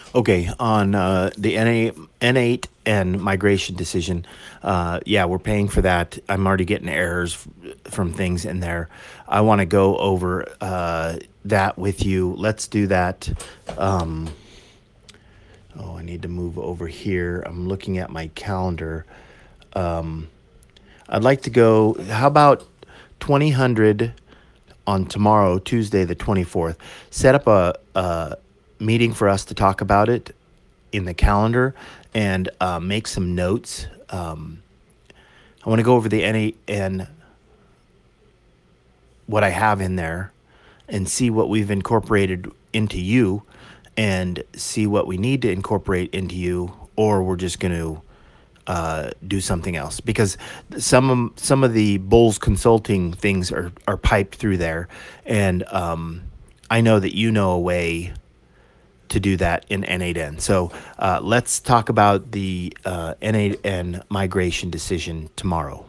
Okay, on the N8 and migration decision, yeah, we're paying for that. I'm already getting errors from things in there. I want to go over that with you. Let's do that. Um, oh, I need to move over here. I'm looking at my calendar. I'd like to go. How about 2000 on tomorrow, Tuesday, the 24th? Set up a meeting for us to talk about it in the calendar and make some notes. I want to go over the NA and what I have in there and see what we've incorporated into you and see what we need to incorporate into you, or we're just going to do something else because some of the Bulls consulting things are piped through there, and I know that you know a way to do that in N8N. So let's talk about the N8N migration decision tomorrow.